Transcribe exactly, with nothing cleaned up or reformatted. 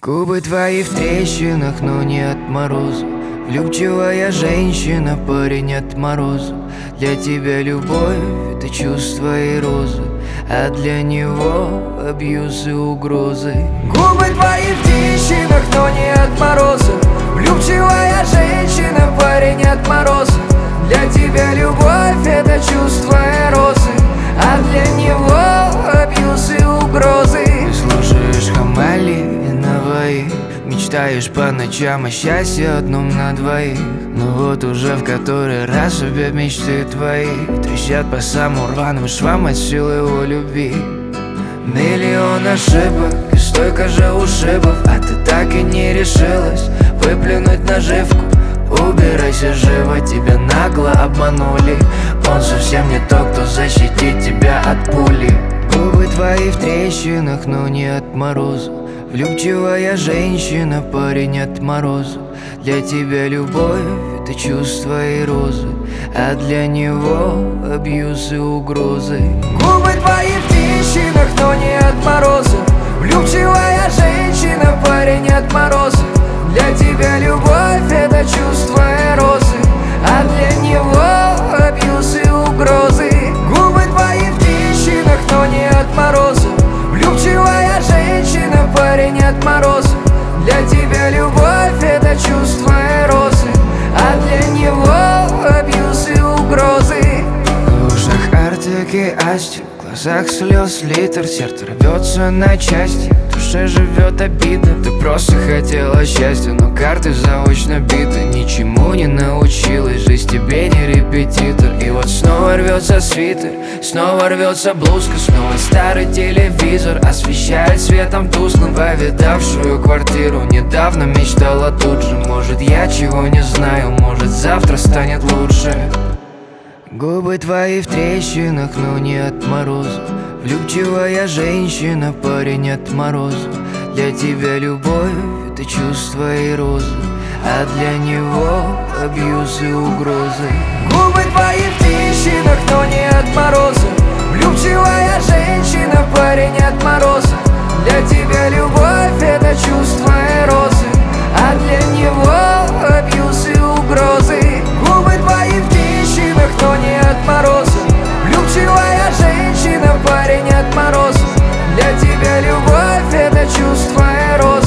Губы твои в трещинах, но не от мороза. Влюбчивая женщина, парень от мороза. Для тебя любовь — это чувства и розы, а для него абьюз и угрозы. Губы твои в трещинах, но не от мороза. Влюбчивая женщина, парень от мороза. Для тебя любовь — это чувства и розы, а для него абьюз и угрозы. Ты слушаешь Хамали и Наваи, мечтаешь по ночам о счастье одном на двоих. Но вот уже в который раз обе мечты твои трещат по самым рваным швам от силы его любви. Миллион ошибок и столько же ушибов, а ты так и не решилась выплюнуть наживку. Убирайся живо, тебя нагло обманули. Он совсем не тот, кто защитит тебя от пули. Губы твои в трещинах, но не от мороза. Влюбчивая женщина, парень от мороза. Для тебя любовь — это чувства и розы, а для него абьюз и угрозы. Губы твои в трещинах, но не от мороза. Влюбчивая женщина, парень от мороза. Для тебя любовь — это чувства и розы, а для него абьюз и угрозы. Губы твои в трещинах, но не от мороза. Влюбчивая женщина, парень от мороза. Для тебя любовь — это чувства и розы, а для него абьюз и угрозы. В ушах Артик и Асти, в глазах слез литр. Сердце рвется на части, в душе живет обида. Ты просто хотела счастья, но карты заочно биты. Ничему не научилась, жизнь тебе не репетитор. И вот снова рвется свитер, снова рвется блузка. Снова старый телевизор освещает светом тусклым повидавшую квартиру. Недавно мечтала тут же, может я чего не знаю, может завтра станет лучше. Губы твои в трещинах, но не от мороза. Влюбчивая женщина, парень от мороза. Для тебя любовь — это чувства и розы, а для него абьюз и угрозы. Губы твои в трещинах, но не от мороза. Влюбчивая женщина, парень от мороза. Для тебя любовь — это чувства и розы, а для него абьюз и угрозы. Губы твои в трещинах, но не от мороза. Влюбчивая женщина, парень от мороза. Для тебя любовь — это чувства и розы,